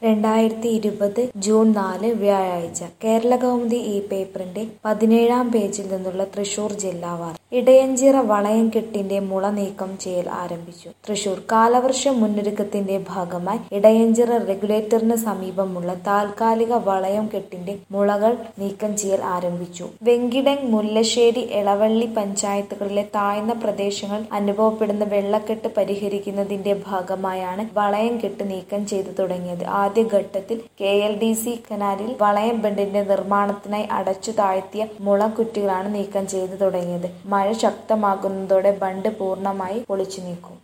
2020 June 4 വ്യാഴാഴ്ച കേരളകൗമുദി ഈ പേപ്പറിന്റെ 17-ാം പേജിൽ നിന്നുള്ള തൃശൂർ ജില്ലാ വാർത്ത. ഇടയഞ്ചിറ വളയംകെട്ടിന്റെ മുള നീക്കം ചെയ്യൽ ആരംഭിച്ചു. തൃശൂർ കാലവർഷ മുന്നൊരുക്കത്തിന്റെ ഭാഗമായി ഇടയഞ്ചിറ റെഗുലേറ്ററിന് സമീപമുള്ള താൽക്കാലിക വളയംകെട്ടിന്റെ മുളകൾ നീക്കം ചെയ്യൽ ആരംഭിച്ചു. വെങ്കിടങ്ങ്, മുല്ലശ്ശേരി, എളവള്ളി പഞ്ചായത്തുകളിലെ താഴ്ന്ന പ്രദേശങ്ങളിൽ അനുഭവപ്പെടുന്ന വെള്ളക്കെട്ട് പരിഹരിക്കുന്നതിന്റെ ഭാഗമായാണ് വളയംകെട്ട് നീക്കം ചെയ്തു തുടങ്ങിയത്. ആദ്യഘട്ടത്തിൽ KLDC കനാലിൽ വളയം ബണ്ടിന്റെ നിർമ്മാണത്തിനായി അടച്ചു താഴ്ത്തിയ മുളക്കുറ്റികളാണ് നീക്കം ചെയ്തു തുടങ്ങിയത്. മഴ ശക്തമാകുന്നതോടെ ബണ്ട് പൂർണ്ണമായി പൊളിച്ചു നീക്കും.